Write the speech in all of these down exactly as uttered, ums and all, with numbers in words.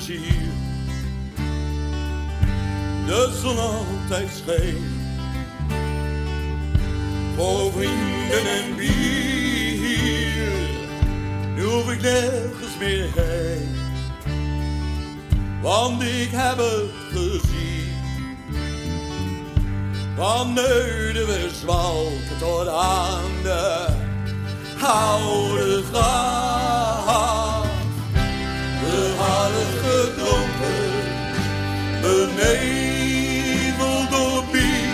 plezier. De zon altijd scheen, voor vrienden en bier. Nu hoef ik nergens meer heen, want ik heb het gezien. Van Neudeweerswalken tot aan de oude gracht. We hadden gedronken, beneveld door bier.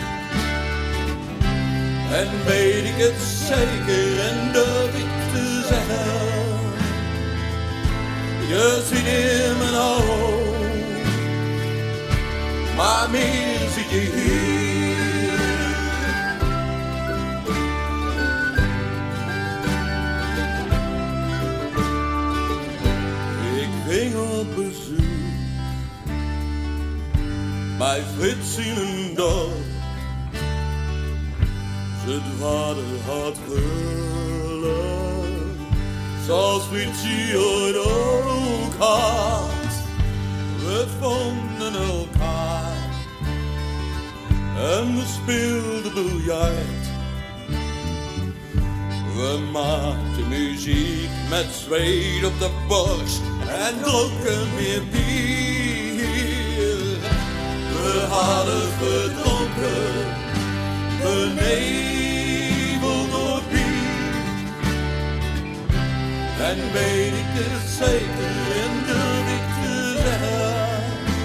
En weet ik het zeker en durf ik te zeggen, je ziet in mijn ogen, maar meer zie je hier. Ik ging op bezoek bij Frits in een dorp. Zijn vader had geluk, zoals Fritsie ooit ook had. We vonden elkaar en we speelden biljart. We maakten muziek met zweet op de borst en dronken meer bier. We hadden gedronken, beneveld door bier. En weet ik het zeker en durf ik te zeggen,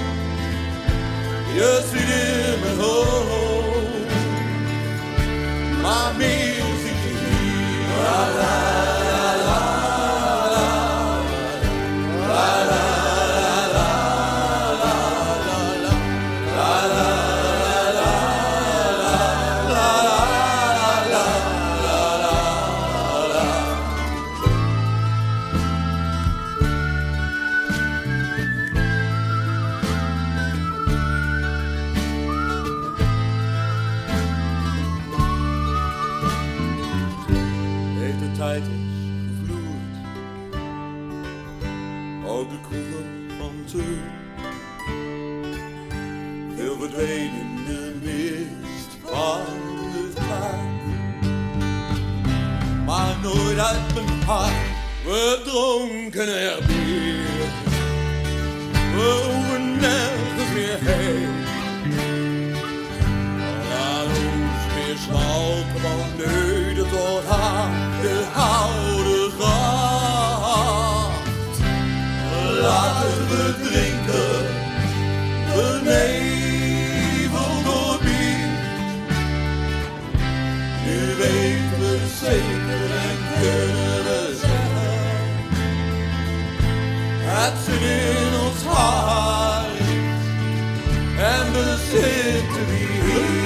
je ziet in mijn hoofd, maar meer zie je hier. La, la, la, la, la, la, la. Tijd is gevloeid, ook de kroegen van toen. Veel verdwenen in de mist van de tijd, maar nooit uit mijn hart. We dronken er bier, we hoeven nergens meer heen. Laat ons weer smalken van Neude tot aan de oude gracht. Laten we drinken, beneveld door bier. Nu weten we zeker en kunnen we zeggen, het zit in ons hart en we zitten hier.